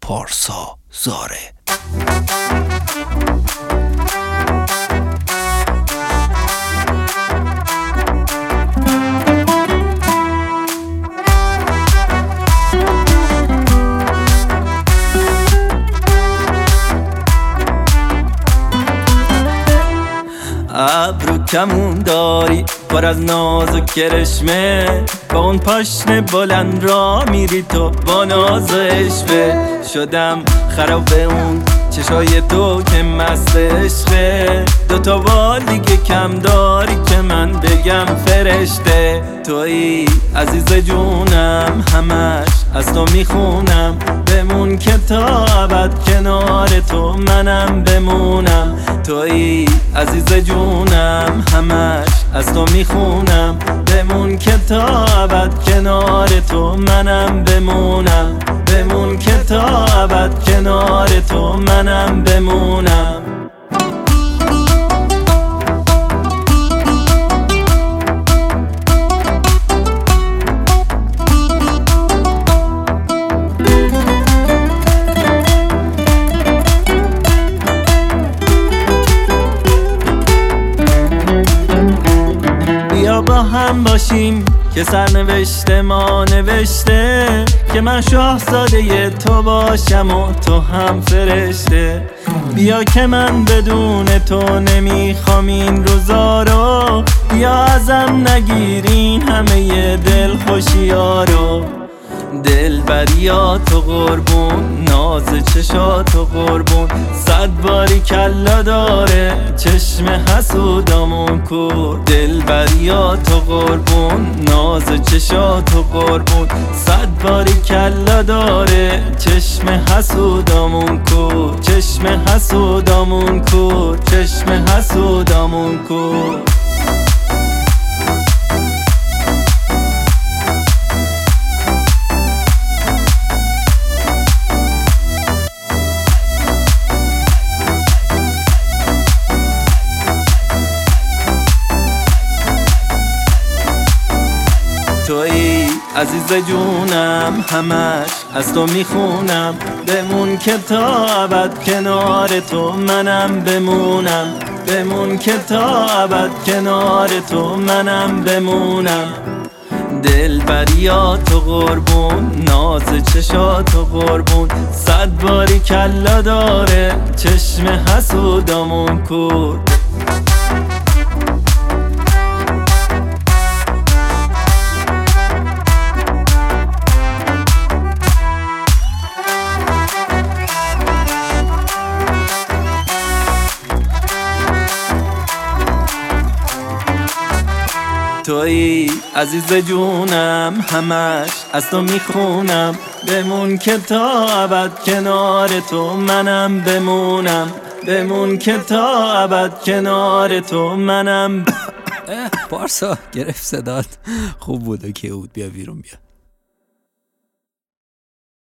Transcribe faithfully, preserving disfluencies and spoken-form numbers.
پارسا زاره. ابرو کمون داری پر از ناز و کرشمه، با اون پاشنه بلند را میری تو با ناز و عشقه. شدم خراب اون چشای تو که مست عشقه، دوتا بال دیگه کم داری که من بگم فرشته. تویی عزیز جونم همش از تو میخونم، بمون که تا ابد کنار تو منم بمونم. تویی عزیز جونم همش از تو میخونم، بمون که تا ابد کنار تو منم بمونم. بمون که تا ابد کنار تو منم بمونم. بیا با هم باشیم که سرنوشته ما نوشته، که من شاهزاده تو باشم و تو هم فرشته. بیا که من بدون تو نمیخوام این روزا رو، بیا ازم نگیرین همه دل خوشیا رو. دل بریاتو قربون، ناز چشاتو قربون، صد باری کلا داره چشم حسودامون کور. دل بریاتو قربون، ناز چشاتو قربون، صد باری کلا داره چشم حسودامون کور. چشم حسودامون کور، چشم حسودامون کور. تویی عزیز جونم همش از تو میخونم، بمون که تا ابد کنار تو منم بمونم. بمون که تا ابد کنار تو منم بمونم. دل بریاتو قربون، ناز چشاتو قربون، صد باری کلا داره چشم حسودامون کور. تویی عزیز جونم همش از تو میخونم، بمون که تا ابد کنار تو منم بمونم. بمون که تا ابد کنار تو منم. پارسا گرفت صدات خوب بود و که بود. بیا بیرون بیا.